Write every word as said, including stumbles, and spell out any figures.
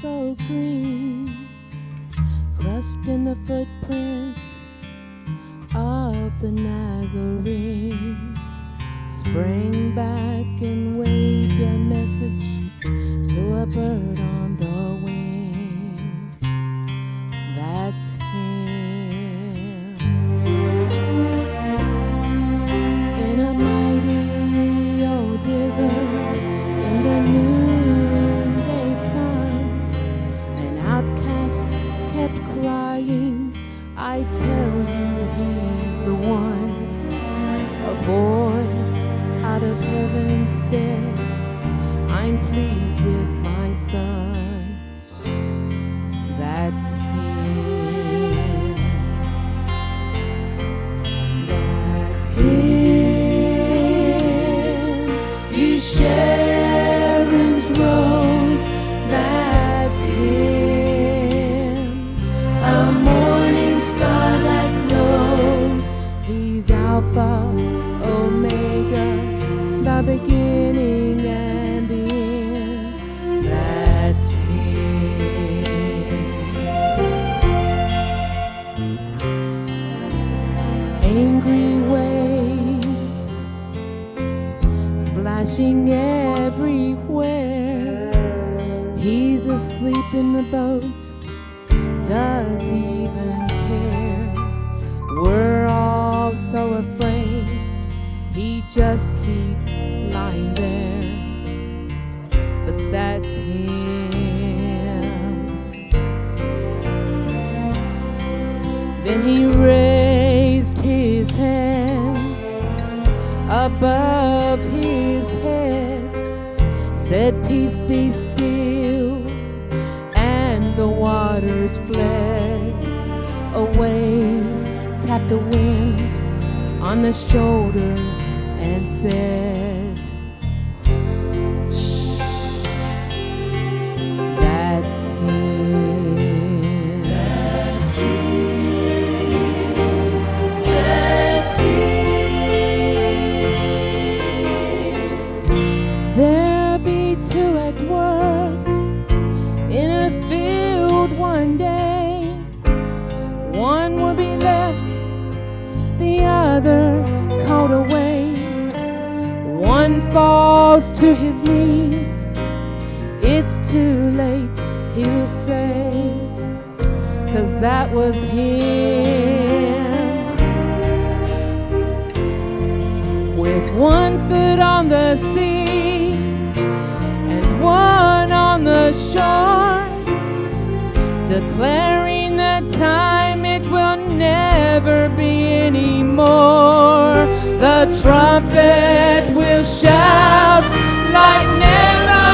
so green, crushed in the footprints of the Nazarene. Spring back and waved a message to a bird on the wing. That's him. In a mighty old river, in the noonday sun, an outcast kept crying, I tell you he's the one. A voice out of heaven said, I'm pleased with my son. That's him. That's him. He's Sharon's rose. That's him. A morning star that glows. He's Alpha, Omega, the beginning and the end. That's him. Angry waves splashing everywhere. He's asleep in the boat. Does he even care? We're all so afraid. He just keeps lying there, but that's him. Then he raised his hands above his head, said, peace be still, and the waters fled. A wave tapped the wind on the shoulder and said, shh, that's him. That's him. That's him. There'll be two at work in a field one day. One will be left, the other caught away. One falls to his knees. It's too late, he'll say, 'cause that was him. With one foot on the sea and one on the shore, declaring the time it will never be anymore. The trumpet will shout like never